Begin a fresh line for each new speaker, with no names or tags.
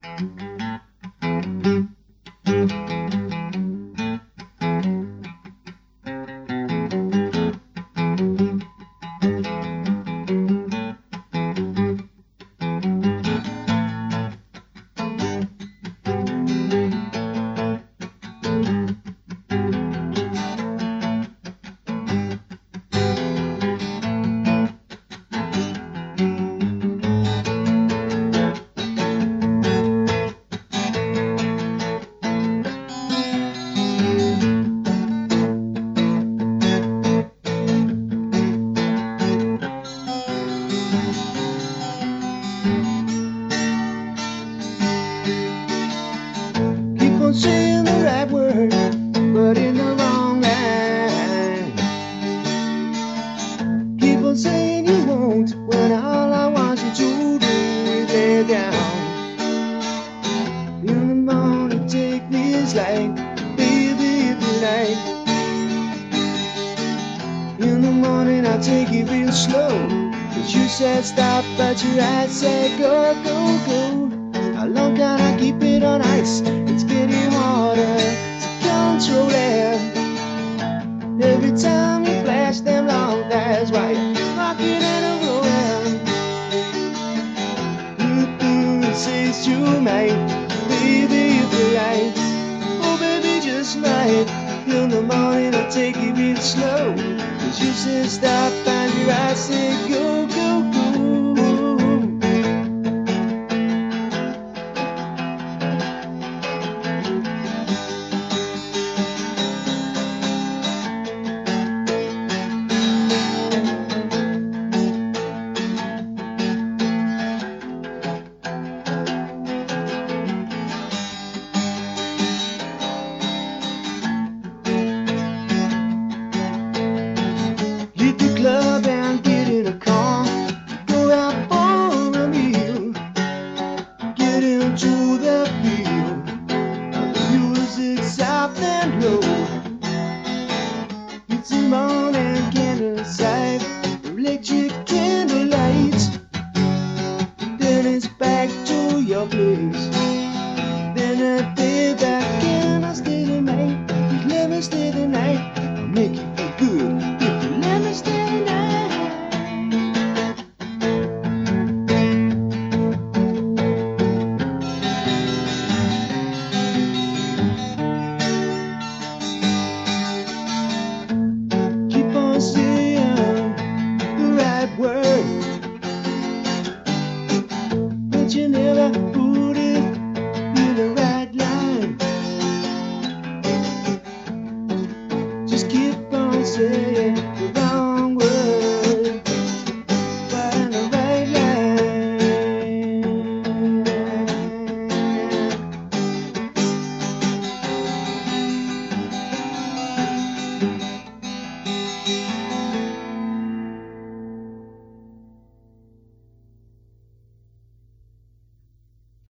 Keep on saying the right word, but in the wrong line. Keep on saying you won't, when all I want you to do is lay down. In the morning, take this light, baby, if you like. In the morning, I'll take it real slow. Cause you said stop, but your eyes said go, go, go. How long can I keep it on ice? It's getting harder to control it. Every time you flash them long tires while you're rocking and rolling. It says you might, baby, if you like. Oh, baby, just might. In the morning, I'll take it real slow. Cause you said stop and your eyes said go, go, go. Hit the club and get in a car. Go out for a meal. Get into the field. The music's soft and low. It's a morning candlelight, electric candlelight. Then it's back to your place. Then I stay back and I stay the night. You let me stay the night. I'll make you feel good if you let me stay the night. Keep on saying the right word, but you never put it in the right line. Just keep on saying